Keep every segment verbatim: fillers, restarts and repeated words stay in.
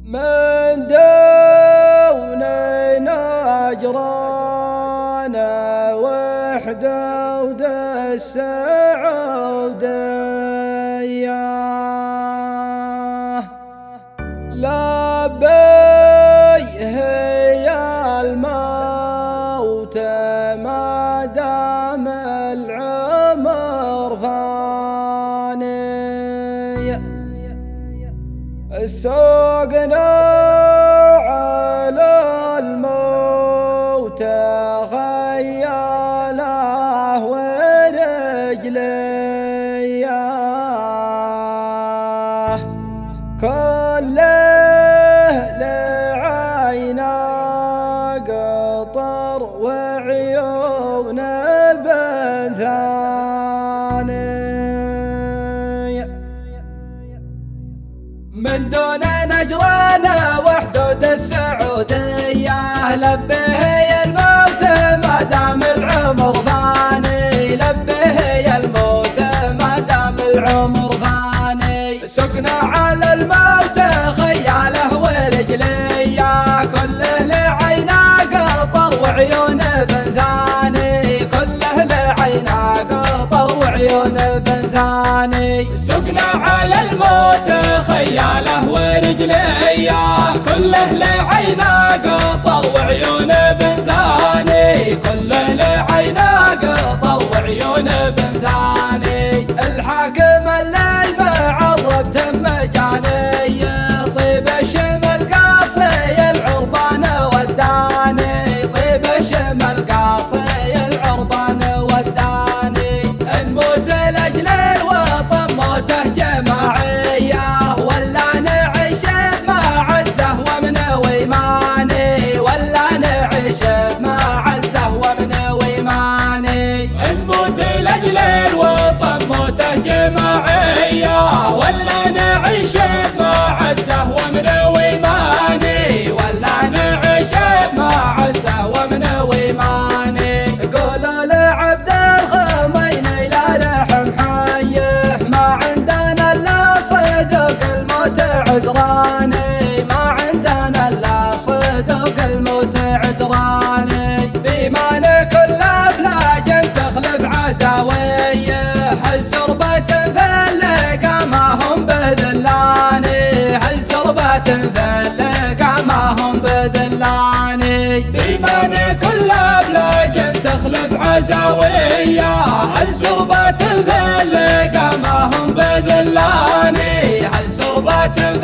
من دوننا جرانا وحده ودس عودياه لبيه يا الموت ما دام العمر فاني سوقنا على الموت خياله ورجليه كله لعينا قطر وعيون بنثاني من دون نجرانا وحدود السعودية لبه يا الموت ما دام العمر فاني لبه يا الموت ما دام العمر فاني سقنا على الموت خياله ورجليه كله لعينا قطر وعيون بنثاني كله لعينا قطر وعيون بنثاني سقنا على الموت خياله ورجليه كله لعينا قطر وعيون بنثاني كله لعينا قطر وعيون بنثاني الحاكم اللي معرب تم جاني طيب الشمل قاصي العربان وداني طيب الشمل قاصي العربان وداني نموت لاجل الوطن موته جماعيه ولا نعيش مع الزهوه من ويماني ولا نعيش مع الزهوه من ويماني نموت لاجل الوطن موته جماعيه ولا نعيش مع الزهوه من ويماني ولا نعيش مع الزهوه من ويماني قولوا لعبد الخميني لا رحم حيه ما عندنا الا صدق الموت عذراني ما عندنا الا صدق الموت عذراني بإيمان كل بلاج تخلف عزاويه هل سربة ثلقة ما هم بذلاني هل سربة ثلقة ما هم بذلاني بإيمان كل بلاج تخلف عزاويه هل سربة ثلقة ما هم بذلاني هل سربة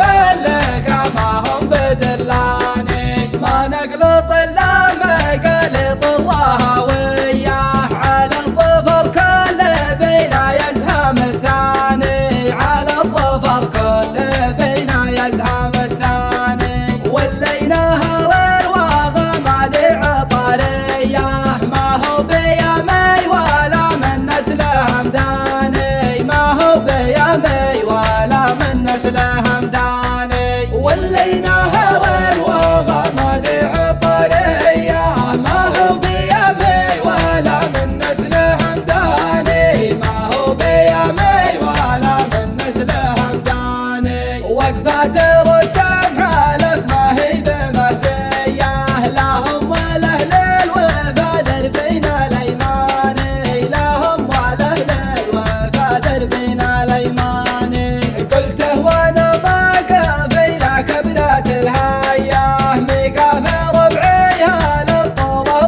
ثلقة ما هم بذلاني ما نقلط الا مقالط الراهويه على الظفر كل بينا يزهم الثاني على الظفر كل بينا يزهم الثاني واللي نهر الواغى ما ذي عطاريه ما هو بيامي ولا من نسله همداني ما هو بيامي ولا من نسله همداني واللي نهر الواغى ما ذي عطاريه ما هو بيامي ولا من نسله همداني ما هو بيامي ولا من نسله همداني وقفات رسم حالف ما هي بمهديه لا هم ولا اهل الوفا دربنا الايماني لا هم ولا اهل الوفا دربنا الايماني قلته وانا ما قافي لا كبرات الهايه ميقافي ربعيها للطوله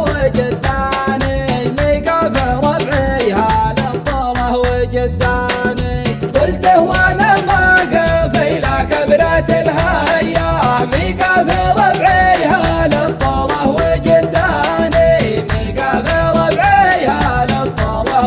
وجداني ميقافي ربعيها للطوله وجداني قلته وانا ما قافي لا كبرات الهايه ميقافي ربعيها للطوله وجداني ميقافي ربعيها للطوله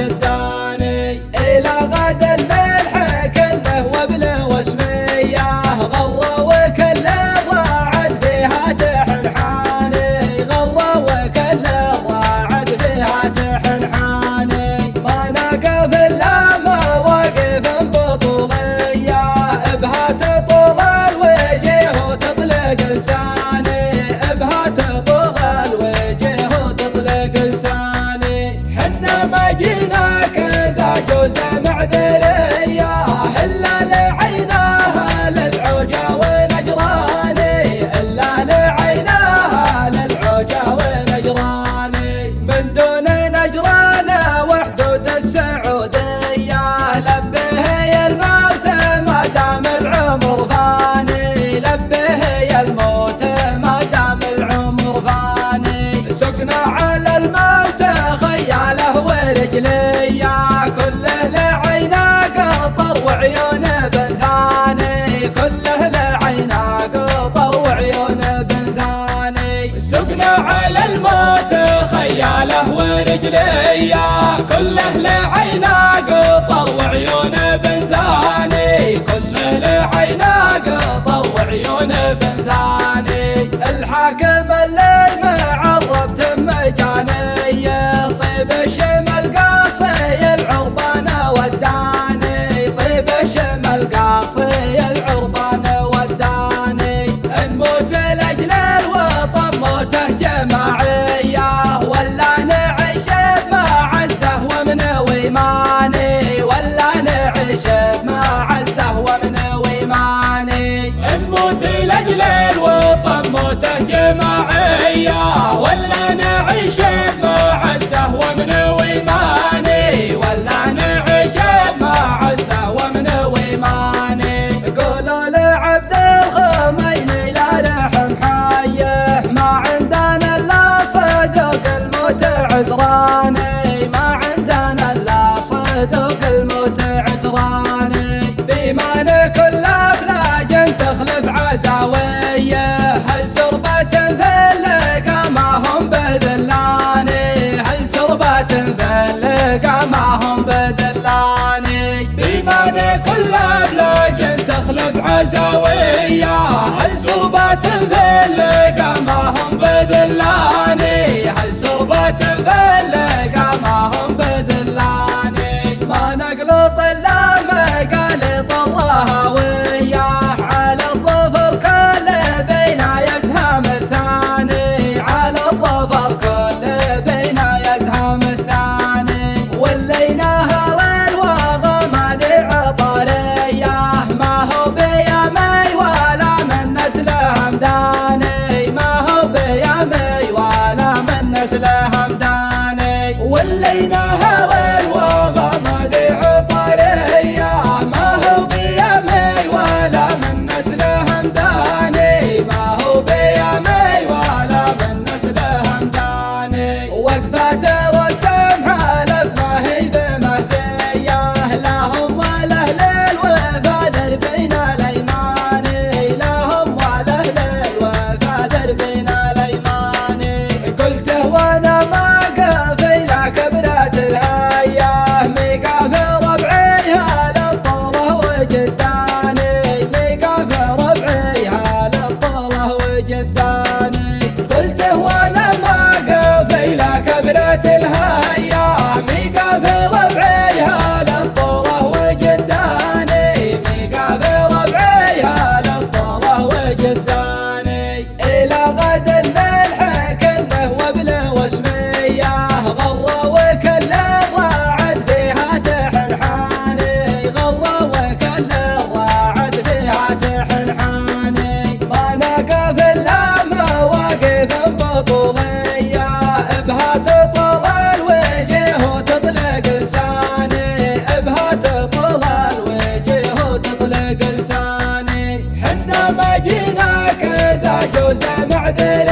وجداني الى غد الملح كله وبله واسميه غره وكل الراعد فيها تحنحاني غره وكل الراعد فيها تحنحاني ما نقف الا ما رجليه كله لعينا قطر وعيونه بن ثاني، كله لعينا قطر وعيونه بن ثاني. الحاكم اللي معرب تم جاني، طيب الشمل قاصي العربانه وداني، طيب الشمل قاصي العربانه وداني. نموت لاجل الوطن موته جماعيه، ولا نعيش بمعزه ومن ويماني، ولا نعيش بمعزه ومن ويماني. نموت لاجل الوطن موته جماعيه، ولا نعيش بمعزه ومن ويماني، ولا نعيش بمعزه ومن ويماني. قولوا لعبد الخميني لا رحم حيه، ما عندنا الا صدق الموت عذراني، ما عندنا الا صدق الموت عذراني. بإيمان كل بلاج تخلف عزاويه، هل سربة ذلك ما هم بذلاني، هل سربة ذلك ما هم بذلاني. بإيمان كل بلاج تخلف عزاويه، هل سربة ذلك ما هم بذلاني، هل سربة ذلك ما هم بذلاني. ما نقلط الا مقالط الرهاويه، على الظفر كل بينا يزهم الثاني، على الظفر كل بينا يزهم الثاني. واللي نهر الوغى ما ذي عطريه، ما هو بيمي ولا من نسل همداني، ما هو بيمي ولا من نسل همداني. واللي نهر الوغى ما ذي عطريه، ما هو بيمي ولا من نسل همداني، ما هو بيمي ولا من نسل همداني. وقفة رسم حلف ما هي بمهديه، لهم والاهل الوفا دربين الايماني، لهم والاهل الوفا دربين الايماني. قلته وانا ما قافي لا كبرت الهيه، ميقاف ربعيها للطوله وجداني، ميقاف ربعيها للطوله وجداني. قلته وانا ما قافي لا كبرت الهيه، ميقاف ربعيها للطوله وجداني، ميقاف ربعيها للطوله وجداني. الى غد الملح كنه وبله واسميه، غره وكل الراعد فيها تحنحاني، غره وكل الراعد فيها تحنحاني. ما نقف الا مواقف بطوليه، بها تطل الوجه وتطلق لساني، بها تطل الوجه وتطلق لساني. حنا ما جينا كذا جوز معذر